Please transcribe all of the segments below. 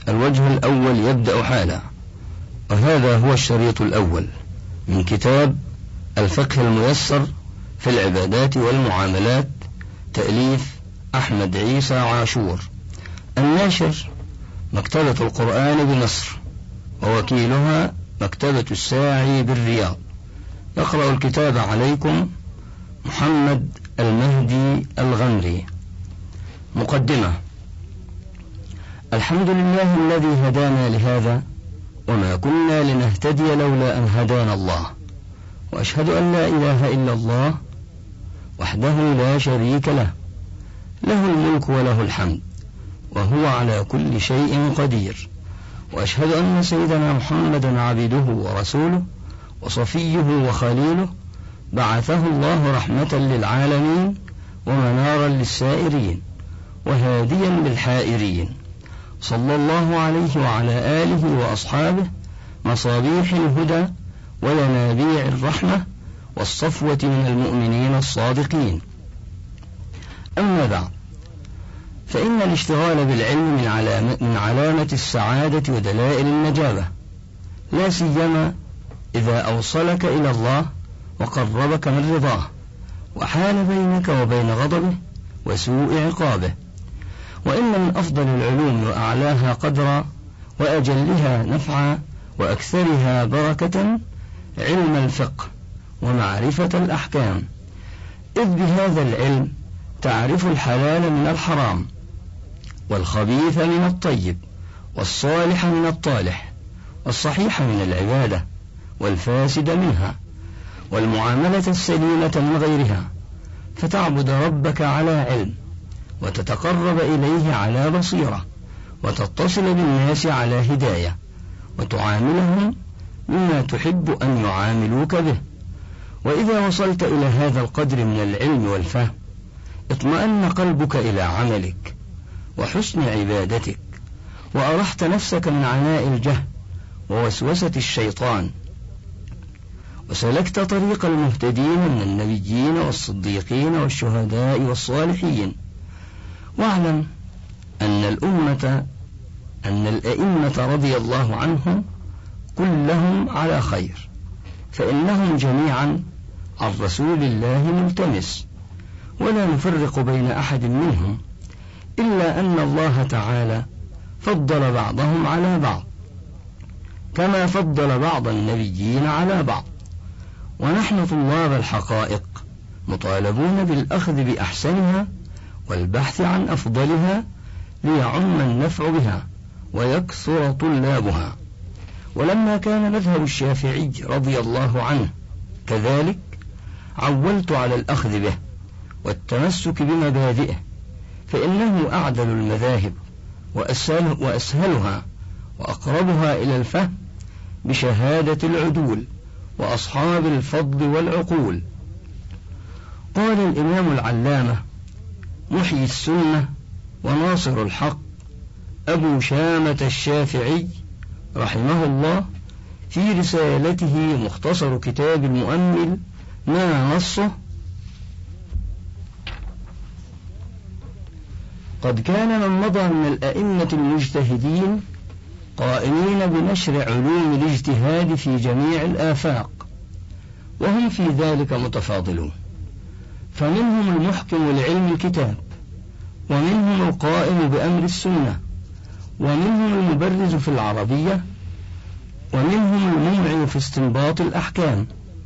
الوجه الأول يبدأ حالا، وهذا هو الشريط الأول من كتاب الفقه الميسر في العبادات والمعاملات، تأليف أحمد عيسى عاشور. الناشر مكتبة القرآن بمصر، ووكيلها مكتبة الساعي بالرياض. يقرأ الكتاب عليكم محمد المهدي الغمري. مقدمة. الحمد لله الذي هدانا لهذا وما كنا لنهتدي لولا أن هدانا الله، وأشهد أن لا إله إلا الله وحده لا شريك له، له الملك وله الحمد وهو على كل شيء قدير. وأشهد أن سيدنا محمدا عبده ورسوله وصفيه وخليله، بعثه الله رحمة للعالمين ومنارا للسائرين وهاديا للحائرين، صلى الله عليه وعلى آله وأصحابه مصابيح الهدى وينابيع الرحمة والصفوة من المؤمنين الصادقين. أما بعد، فإن الاشتغال بالعلم من علامة السعادة ودلائل النجابة، لا سيما إذا أوصلك إلى الله وقربك من رضاه وحال بينك وبين غضبه وسوء عقابه. وإن من أفضل العلوم وأعلاها قدرا وأجلها نفعا وأكثرها بركة علم الفقه ومعرفة الأحكام، إذ بهذا العلم تعرف الحلال من الحرام، والخبيث من الطيب، والصالح من الطالح، والصحيح من العبادة، والفاسد منها، والمعاملة السليمة من غيرها، فتعبد ربك على علم، وتتقرب إليه على بصيرة، وتتصل بالناس على هداية، وتعاملهم بما تحب أن يعاملوك به. وإذا وصلت إلى هذا القدر من العلم والفهم، اطمأن قلبك إلى عملك وحسن عبادتك، وأرحت نفسك من عناء الجهل ووسوسة الشيطان، وسلكت طريق المهتدين من النبيين والصديقين والشهداء والصالحين. واعلم أن الأئمة رضي الله عنهم كلهم على خير، فإنهم جميعا عن رسول الله ملتمس، ولا نفرق بين أحد منهم، إلا أن الله تعالى فضل بعضهم على بعض كما فضل بعض النبيين على بعض. ونحن طلاب الحقائق مطالبون بالأخذ بأحسنها والبحث عن أفضلها ليعم النفع بها ويكثر طلابها. ولما كان مذهب الشافعي رضي الله عنه كذلك، عولت على الأخذ به والتمسك بمبادئه، فإنه أعدل المذاهب وأسهلها وأقربها إلى الفهم بشهادة العدول وأصحاب الفضل والعقول. قال الإمام العلامة محيي السنة وناصر الحق أبو شامة الشافعي رحمه الله في رسالته مختصر كتاب المؤمل ما نصه: قد كان من مضى من الأئمة المجتهدين قائمين بنشر علوم الاجتهاد في جميع الآفاق، وهم في ذلك متفاضلون، فمنهم المحكم لعلم الكتاب، ومنهم القائم بأمر السنة، ومنهم المبرز في العربية، ومنهم الممعن في استنباط الأحكام،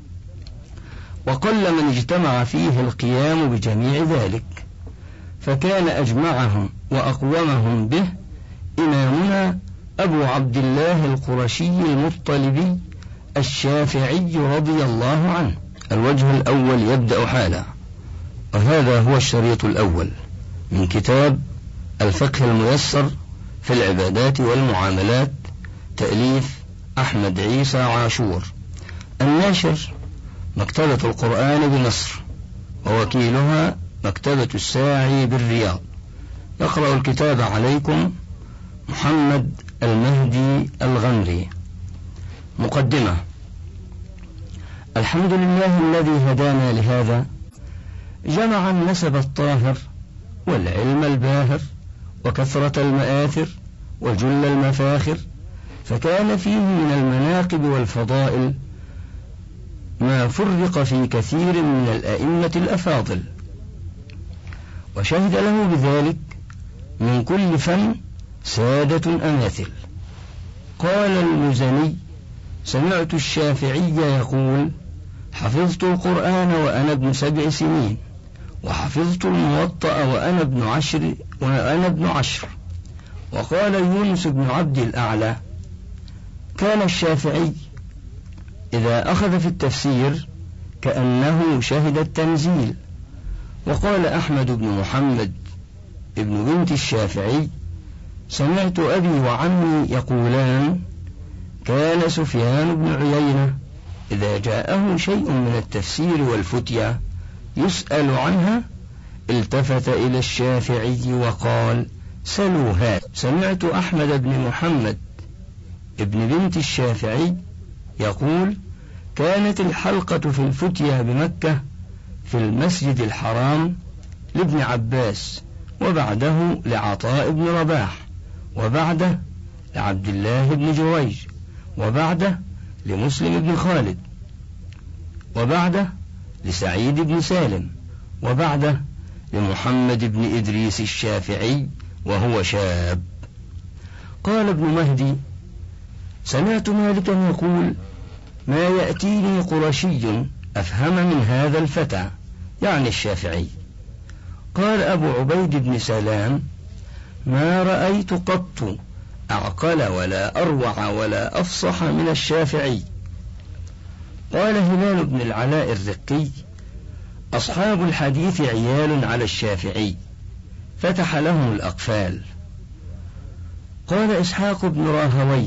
وقل من اجتمع فيه القيام بجميع ذلك. فكان أجمعهم وأقومهم به إمامنا أبو عبد الله القرشي المطلبي الشافعي رضي الله عنه. الوجه الأول يبدأ حالا، وهذا هو الشريط الأول من كتاب الفقه الميسر في العبادات والمعاملات، تأليف أحمد عيسى عاشور. الناشر مكتبة القرآن بمصر، ووكيلها مكتبة الساعي بالرياض. يقرأ الكتاب عليكم محمد المهدي الغمري. مقدمة. الحمد لله الذي هدانا لهذا، جمع النسب الطاهر والعلم الباهر وكثرة المآثر وجل المفاخر، فكان فيه من المناقب والفضائل ما فرق في كثير من الأئمة الأفاضل، وشهد له بذلك من كل فن سادة أماثل. قال المزني: سمعت الشافعي يقول: حفظت القرآن وأنا ابن 7 سنين، وحفظت الموطأ وأنا ابن 10. وقال يونس بن عبد الأعلى: كان الشافعي إذا أخذ في التفسير كأنه شهد التنزيل. وقال أحمد بن محمد ابن بنت الشافعي: سمعت أبي وعمي يقولان: كان سفيان بن عيينة إذا جاءه شيء من التفسير والفتيا يسأل عنها التفت إلى الشافعي وقال: سلوا هذا. سمعت أحمد بن محمد ابن بنت الشافعي يقول: كانت الحلقة في الفتيا بمكة في المسجد الحرام لابن عباس، وبعده لعطاء بن رباح، وبعده لعبد الله بن جريج، وبعده لمسلم بن خالد، وبعده لسعيد بن سالم، وبعده لمحمد بن إدريس الشافعي وهو شاب. قال ابن مهدي: سمعت مالكا يقول: ما يأتيني قرشي أفهم من هذا الفتى، يعني الشافعي. قال أبو عبيد بن سلام: ما رأيت قط أعقل ولا أروع ولا أفصح من الشافعي. قال هلال بن العلاء الرقي: أصحاب الحديث عيال على الشافعي، فتح لهم الأقفال. قال إسحاق بن راهويه: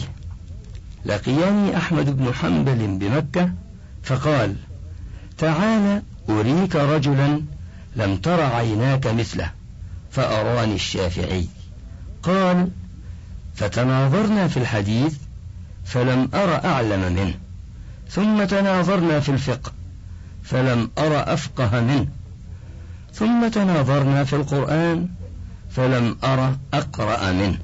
لقياني أحمد بن حنبل بمكة فقال: تعال أريك رجلا لم تر عيناك مثله، فأراني الشافعي. قال: فتناظرنا في الحديث فلم أر أعلم منه، ثم تناظرنا في الفقه فلم أر أفقه منه، ثم تناظرنا في القرآن فلم أر أقرأ منه،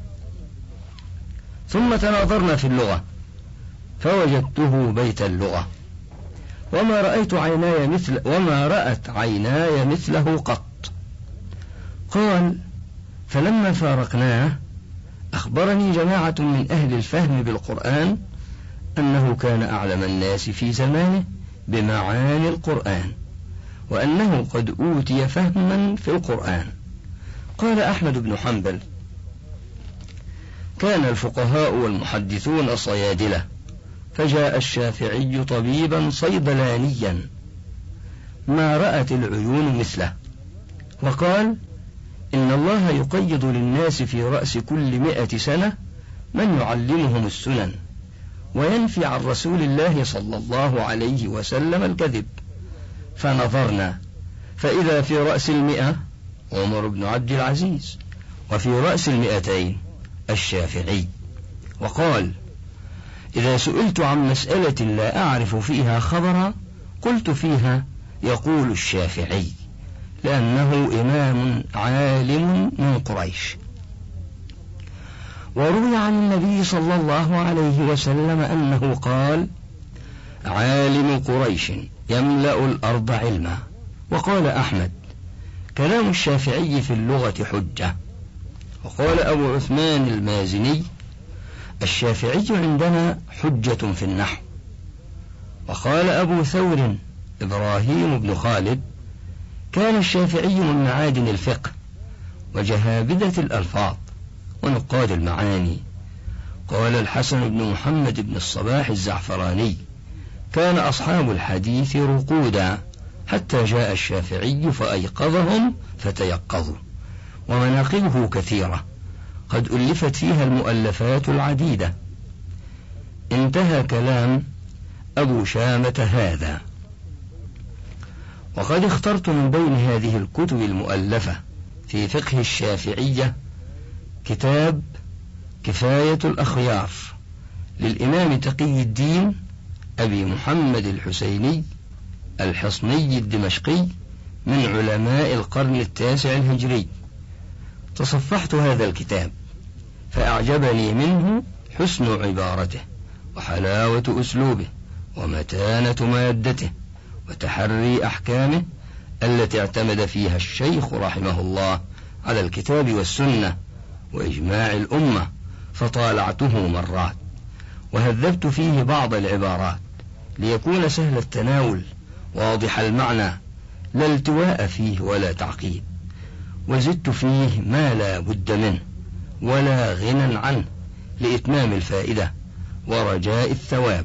ثم تناظرنا في اللغة فوجدته بيت اللغة، وما رأت عيناي مثله قط. قال: فلما فارقناه أخبرني جماعة من أهل الفهم بالقرآن أنه كان أعلم الناس في زمانه بمعاني القرآن، وأنه قد أوتي فهما في القرآن. قال أحمد بن حنبل: كان الفقهاء والمحدثون صيادلة، فجاء الشافعي طبيبا صيدلانيا ما رأت العيون مثله، وقال: إن الله يقيض للناس في رأس كل 100 سنة من يعلمهم السنن، وينفي عن رسول الله صلى الله عليه وسلم الكذب. فنظرنا فإذا في رأس 100 عمر بن عبد العزيز، وفي رأس 200 الشافعي. وقال: إذا سئلت عن مسألة لا أعرف فيها خبرا قلت فيها يقول الشافعي، لأنه إمام عالم من قريش. وروي عن النبي صلى الله عليه وسلم أنه قال: عالم قريش يملأ الأرض علما. وقال أحمد: كلام الشافعي في اللغة حجة. وقال أبو عثمان المازني: الشافعي عندنا حجة في النحو. وقال أبو ثور إبراهيم بن خالد: كان الشافعي من معادن الفقه وجهابذة الألفاظ ونقاد المعاني. قال الحسن بن محمد بن الصباح الزعفراني: كان أصحاب الحديث رقودا حتى جاء الشافعي فأيقظهم فتيقظوا. ومناقبه كثيرة قد ألفت فيها المؤلفات العديدة. انتهى كلام أبو شامة هذا. وقد اخترت من بين هذه الكتب المؤلفة في فقه الشافعية كتاب كفاية الأخيار للإمام تقي الدين أبي محمد الحسيني الحصني الدمشقي من علماء القرن 9 الهجري. تصفحت هذا الكتاب فأعجبني منه حسن عبارته وحلاوة أسلوبه ومتانة مادته وتحري أحكامه التي اعتمد فيها الشيخ رحمه الله على الكتاب والسنة وإجماع الأمة، فطالعته مرات وهذبت فيه بعض العبارات ليكون سهل التناول واضح المعنى، لا التواء فيه ولا تعقيد، وزدت فيه ما لا بد منه ولا غنى عنه لإتمام الفائدة ورجاء الثواب،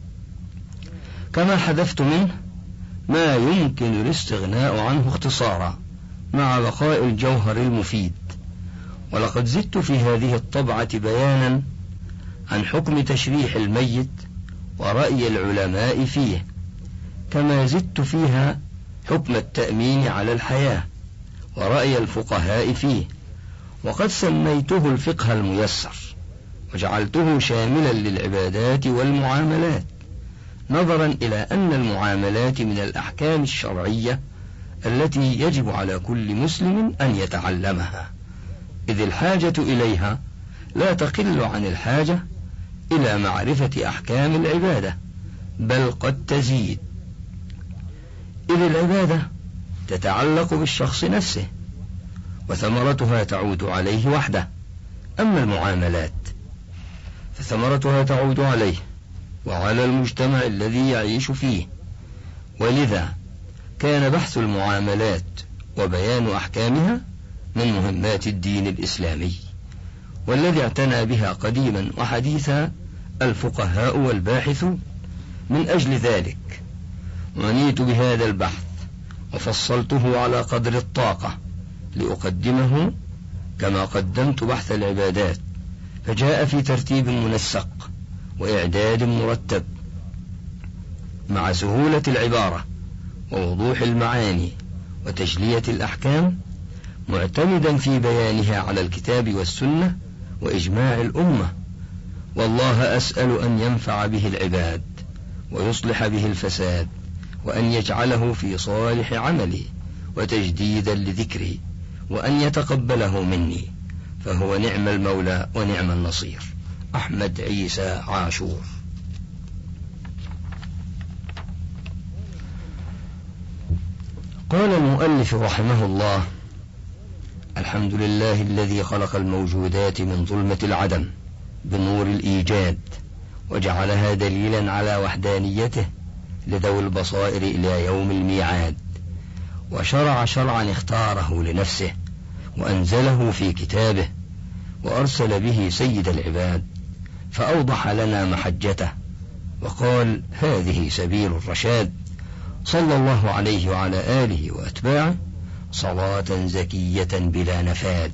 كما حذفت منه ما يمكن الاستغناء عنه اختصارا مع بقاء الجوهر المفيد. ولقد زدت في هذه الطبعة بيانا عن حكم تشريح الميت ورأي العلماء فيه، كما زدت فيها حكم التأمين على الحياة ورأي الفقهاء فيه، وقد سميته الفقه الميسر وجعلته شاملا للعبادات والمعاملات، نظرا إلى أن المعاملات من الأحكام الشرعية التي يجب على كل مسلم أن يتعلمها، إذ الحاجة إليها لا تقل عن الحاجة إلى معرفة أحكام العبادة، بل قد تزيد، إذ العبادة تتعلق بالشخص نفسه وثمرتها تعود عليه وحده، أما المعاملات فثمرتها تعود عليه وعلى المجتمع الذي يعيش فيه. ولذا كان بحث المعاملات وبيان أحكامها من مهمات الدين الإسلامي، والذي اعتنى بها قديما وحديثا الفقهاء والباحثون. من أجل ذلك عنيت بهذا البحث وفصلته على قدر الطاقة لأقدمه كما قدمت بحث العبادات، فجاء في ترتيب منسق وإعداد مرتب مع سهولة العبارة ووضوح المعاني وتجلية الأحكام، معتمدا في بيانها على الكتاب والسنة وإجماع الأمة. والله أسأل أن ينفع به العباد ويصلح به الفساد، وأن يجعله في صالح عملي وتجديدا لذكري، وأن يتقبله مني، فهو نعم المولى ونعم النصير. أحمد عيسى عاشور. قال المؤلف رحمه الله: الحمد لله الذي خلق الموجودات من ظلمة العدم بنور الإيجاد، وجعلها دليلا على وحدانيته لذوي البصائر إلى يوم الميعاد، وشرع شرعا اختاره لنفسه وأنزله في كتابه، وأرسل به سيد العباد فأوضح لنا محجته وقال: هذه سبيل الرشاد، صلى الله عليه وعلى آله وأتباعه صلاة زكية بلا نفاد.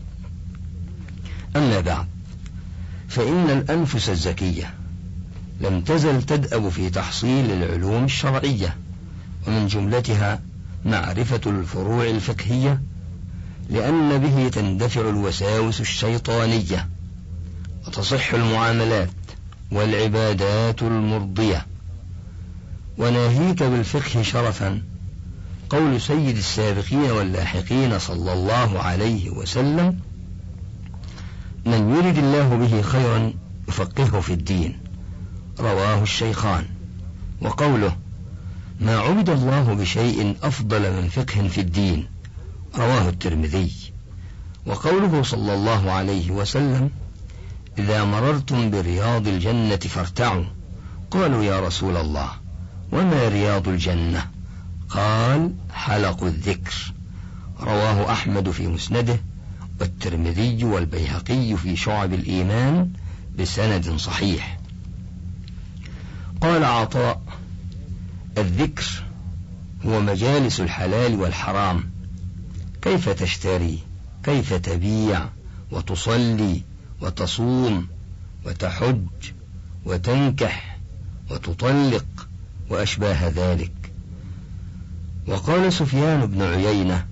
أما بعد، فإن الأنفس الزكية لم تزل تدأب في تحصيل العلوم الشرعية، ومن جملتها معرفة الفروع الفقهية، لأن به تندفع الوساوس الشيطانية وتصح المعاملات والعبادات المرضية. وناهيك بالفقه شرفا قول سيد السابقين واللاحقين صلى الله عليه وسلم: من يرد الله به خيرا يفقهه في الدين، رواه الشيخان. وقوله: ما عبد الله بشيء أفضل من فقه في الدين، رواه الترمذي. وقوله صلى الله عليه وسلم: إذا مررتم برياض الجنة فارتعوا. قالوا: يا رسول الله، وما رياض الجنة؟ قال: حلق الذكر. رواه أحمد في مسنده، والترمذي والبيهقي في شعب الإيمان بسند صحيح. قال عطاء: الذكر هو مجالس الحلال والحرام، كيف تشتري، كيف تبيع، وتصلي، وتصوم، وتحج، وتنكح، وتطلق، وأشباه ذلك. وقال سفيان بن عيينة: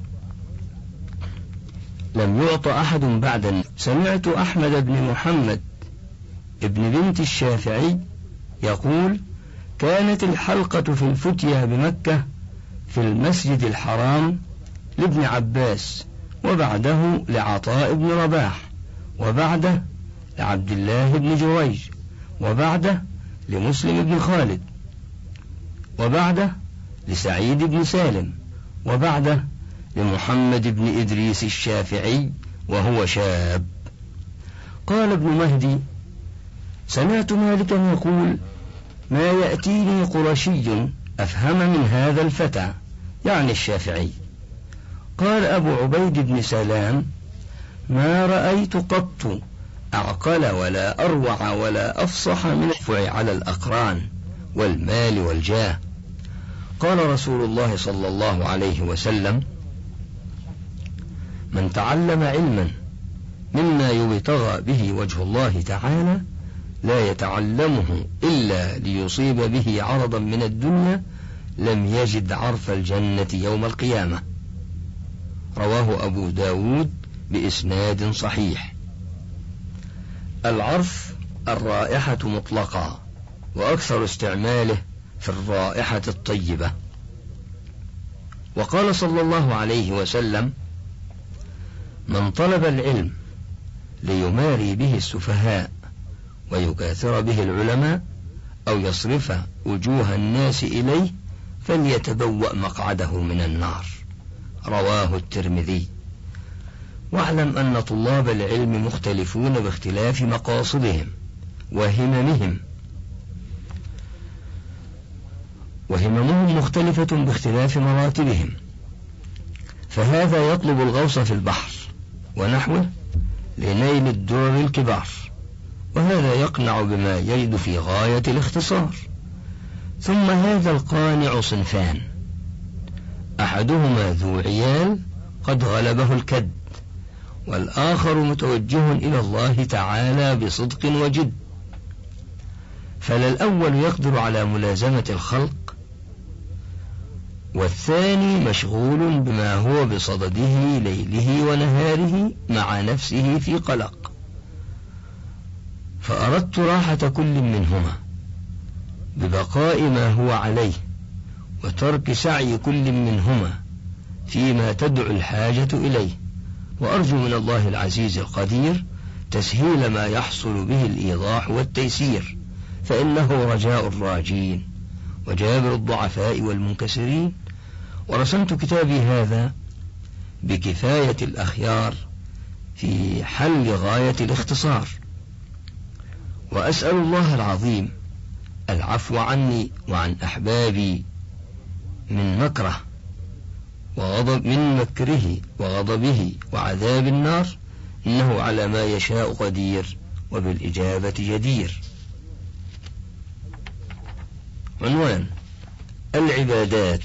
لم يعط أحد بعد. سمعت أحمد بن محمد ابن بنت الشافعي يقول: كانت الحلقة في الفتية بمكة في المسجد الحرام لابن عباس، وبعده لعطاء بن رباح، وبعده لعبد الله بن جريج، وبعده لمسلم بن خالد، وبعده لسعيد بن سالم، وبعده لمحمد بن إدريس الشافعي وهو شاب. قال ابن مهدي: سمعت مالكا يقول: ما يأتيني قرشي أفهم من هذا الفتى، يعني الشافعي. قال أبو عبيد بن سلام: ما رأيت قط أعقل ولا أروع ولا أفصح من العفو على الأقران والمال والجاه. قال رسول الله صلى الله عليه وسلم: من تعلم علما مما يبتغى به وجه الله تعالى لا يتعلمه إلا ليصيب به عرضا من الدنيا لم يجد عرف الجنة يوم القيامة. رواه أبو داود بإسناد صحيح. العرف الرائحة مطلقا، وأكثر استعماله في الرائحة الطيبة. وقال صلى الله عليه وسلم: من طلب العلم ليماري به السفهاء ويكاثر به العلماء أو يصرف وجوه الناس إليه فليتبوأ مقعده من النار. رواه الترمذي. واعلم أن طلاب العلم مختلفون باختلاف مقاصدهم وهممهم مختلفة باختلاف مراتبهم، فهذا يطلب الغوص في البحر ونحوه لنيل الدرر الكبار، وهذا يقنع بما يجد في غاية الاختصار. ثم هذا القانع صنفان: أحدهما ذو عيال قد غلبه الكد، والآخر متوجه إلى الله تعالى بصدق وجد، فلا الأول يقدر على ملازمة الخلق، والثاني مشغول بما هو بصدده ليله ونهاره مع نفسه في قلق. فأردت راحة كل منهما ببقاء ما هو عليه، وترك سعي كل منهما فيما تدعو الحاجة إليه، وأرجو من الله العزيز القدير تسهيل ما يحصل به الإيضاح والتيسير، فإنه رجاء الراجين وجابر الضعفاء والمنكسرين. ورسمت كتابي هذا بكفاية الأخيار في حل غاية الاختصار، وأسأل الله العظيم العفو عني وعن أحبابي من مكره من مكره وغضبه وعذاب النار، إنه على ما يشاء قدير وبالإجابة جدير. عنوان: العبادات.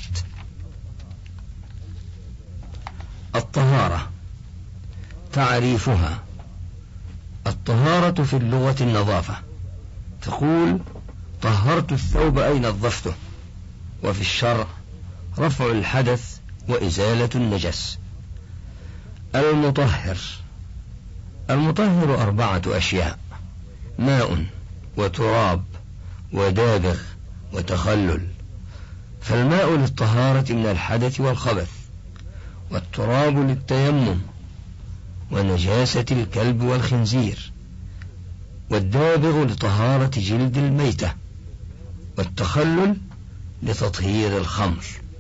الطهارة. تعريفها: الطهارة في اللغة النظافة، تقول: طهرت الثوب أي نظفته. وفي الشرع: رفع الحدث وإزالة النجس. المطهر. المطهر 4 أشياء: ماء وتراب ودابغ وتخلل. فالماء للطهارة من الحدث والخبث، والتراب للتيمم ونجاسة الكلب والخنزير، والدابغ لطهارة جلد الميتة، والتخلل لتطهير الخمر.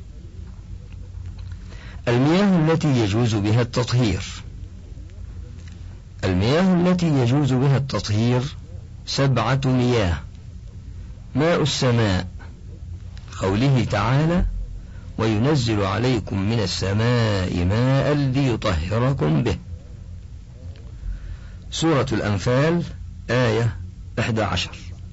المياه التي يجوز بها التطهير. المياه التي يجوز بها التطهير 7 مياه: ماء السماء، قوله تعالى: وينزل عليكم من السماء ماء ليطهركم به. سورة الأنفال آية 11.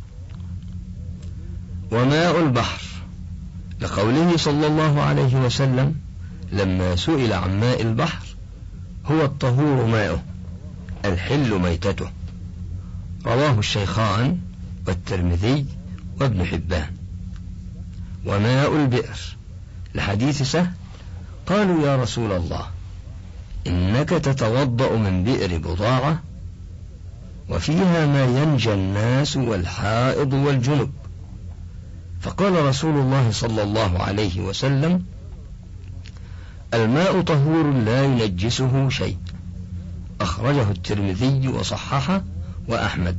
وماء البحر، لقوله صلى الله عليه وسلم لما سئل عن ماء البحر: هو الطهور ماؤه الحل ميتته. رواه الشيخان والترمذي وابن حبان. وماء البئر، لحديث سهل: قالوا يا رسول الله إنك تتوضأ من بئر بضاعة وفيها ما ينجى الناس والحائض والجنب. فقال رسول الله صلى الله عليه وسلم: الماء طهور لا ينجسه شيء، أخرجه الترمذي وصححه وأحمد.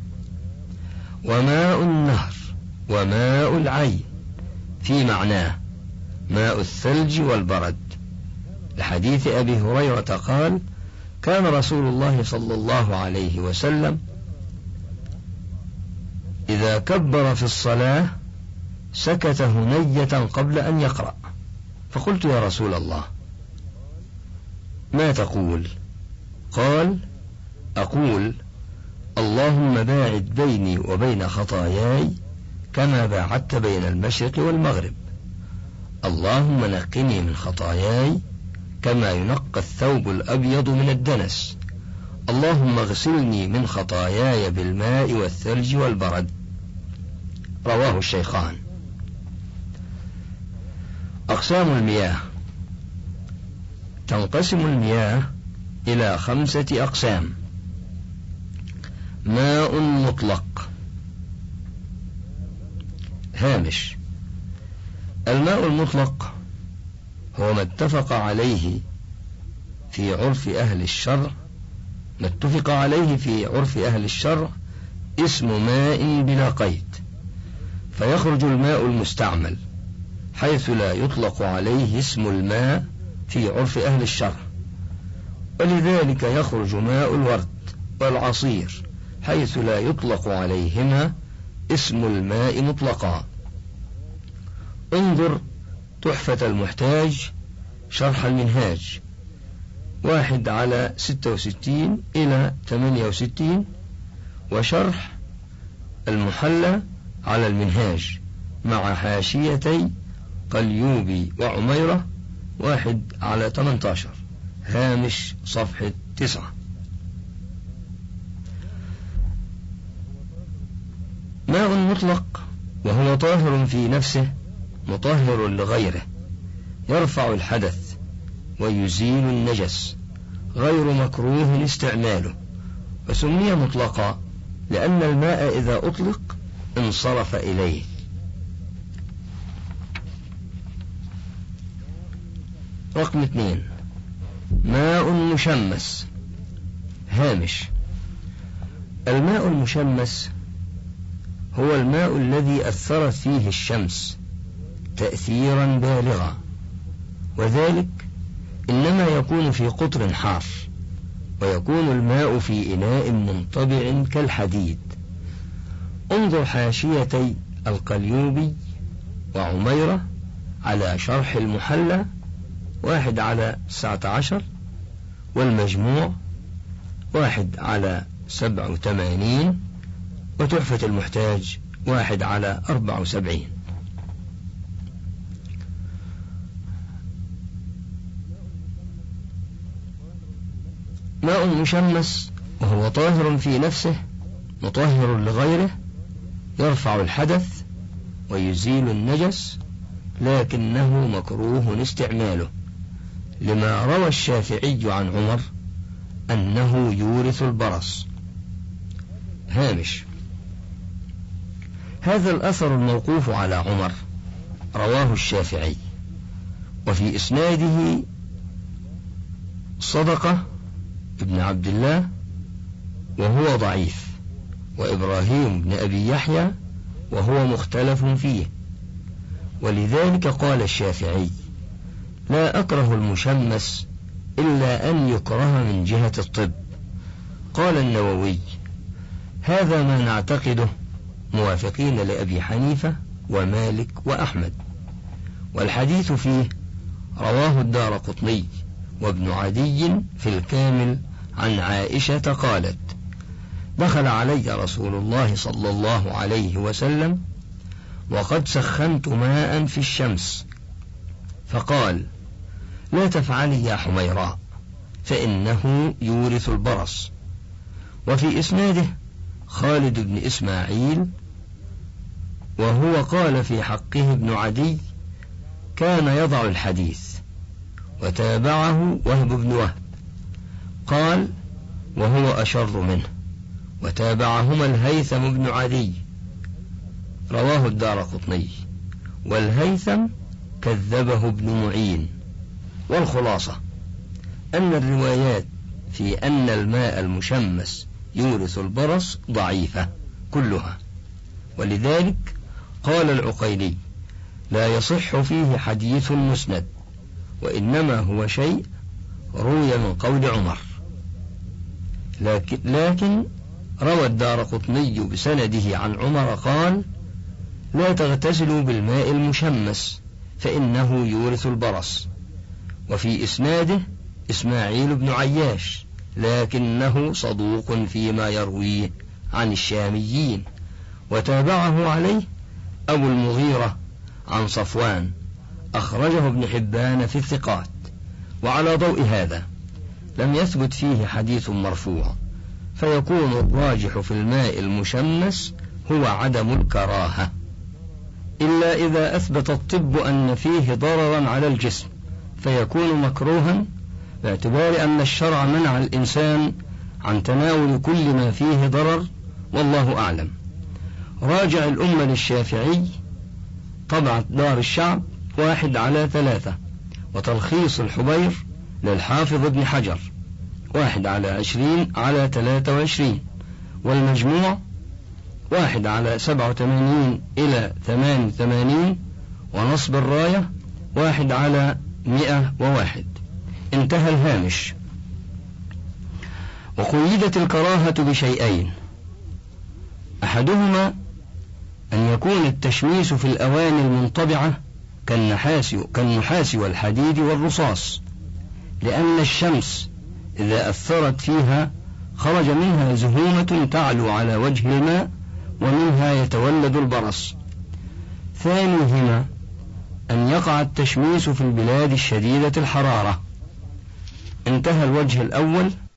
وماء النهر وماء العين في معناه ماء الثلج والبرد، لحديث أبي هريرة قال: كان رسول الله صلى الله عليه وسلم إذا كبر في الصلاة سكت هنية قبل أن يقرأ، فقلت: يا رسول الله ما تقول؟ قال: أقول: اللهم باعد بيني وبين خطاياي كما باعدت بين المشرق والمغرب، اللهم نقني من خطاياي كما ينقى الثوب الأبيض من الدنس، اللهم اغسلني من خطاياي بالماء والثلج والبرد. رواه الشيخان. أقسام المياه: تنقسم المياه إلى 5 أقسام: ماء مطلق. هامش: الماء المطلق هو ما اتفق عليه في عرف أهل الشرع اسم ماء بلا قيد، فيخرج الماء المستعمل حيث لا يطلق عليه اسم الماء في عرف أهل الشرع، ولذلك يخرج ماء الورد والعصير حيث لا يطلق عليهما اسم الماء مطلقا. انظر تحفة المحتاج شرح المنهاج 1/66 إلى 68، وشرح المحلى على المنهاج مع حاشيتي قليوبي وعميرة 1/18، هامش صفحة 9. ماء مطلق وهو طاهر في نفسه مطهر لغيره، يرفع الحدث ويزيل النجس، غير مكروه استعماله، وسمي مطلقا لأن الماء إذا أطلق انصرف إليه. رقم 2: ماء مشمس. هامش: الماء المشمس هو الماء الذي أثرت فيه الشمس تأثيرا بالغا، وذلك إنما يكون في قطر حار، ويكون الماء في إناء منطبع كالحديد. انظر حاشيتي القليوبي وعميرة على شرح المحلى 1/19، والمجموع 1/87، وتحفة المحتاج 1/74. ماء مشمس وهو طاهر في نفسه مطهر لغيره، يرفع الحدث ويزيل النجس، لكنه مكروه استعماله، لما روى الشافعي عن عمر أنه يورث البرص. هامش: هذا الأثر الموقوف على عمر رواه الشافعي، وفي إسناده صدقة ابن عبد الله وهو ضعيف، وإبراهيم بن أبي يحيى وهو مختلف فيه، ولذلك قال الشافعي: لا أكره المشمس إلا أن يكره من جهة الطب. قال النووي: هذا ما نعتقده موافقين لأبي حنيفة ومالك وأحمد، والحديث فيه رواه الدارقطني وابن عدي في الكامل عن عائشة قالت: دخل علي رسول الله صلى الله عليه وسلم وقد سخنت ماء في الشمس، فقال: لا تفعلي يا حميراء فإنه يورث البرص. وفي إسناده خالد بن إسماعيل، وهو قال في حقه ابن عدي: كان يضع الحديث. وتابعه وهب بن وهب قال: وهو أشر منه. وتابعهما الهيثم بن عدي، رواه الدارقطني، والهيثم كذبه ابن معين. والخلاصة أن الروايات في أن الماء المشمس يورث البرص ضعيفة كلها، ولذلك قال العقيلي: لا يصح فيه حديث مسند، وإنما هو شيء روي من قول عمر. لكن روى الدارقطني بسنده عن عمر قال: لا تغتسلوا بالماء المشمس فإنه يورث البرص. وفي إسناده إسماعيل بن عياش، لكنه صدوق فيما يرويه عن الشاميين، وتابعه عليه أبو المغيرة عن صفوان، أخرجه ابن حبان في الثقات. وعلى ضوء هذا لم يثبت فيه حديث مرفوع، فيكون الراجح في الماء المشمس هو عدم الكراهة، إلا إذا أثبت الطب أن فيه ضررا على الجسم فيكون مكروها، باعتبار أن الشرع منع الإنسان عن تناول كل ما فيه ضرر، والله أعلم. راجع الأمة للشافعي طبعة دار الشعب 1/3، وتلخيص الحبير للحافظ ابن حجر 1/20/23، والمجموع 1/87 إلى 88، ونصب الراية 1/101. انتهى الهامش. وقيدت الكراهة بشيئين: أحدهما أن يكون التشميس في الأواني المنطبعة كالنحاس والحديد والرصاص، لأن الشمس إذا أثرت فيها خرج منها زهومة تعلو على وجه الماء، ومنها يتولد البرص. ثانيهما أن يقع التشميس في البلاد الشديدة الحرارة. انتهى الوجه الأول.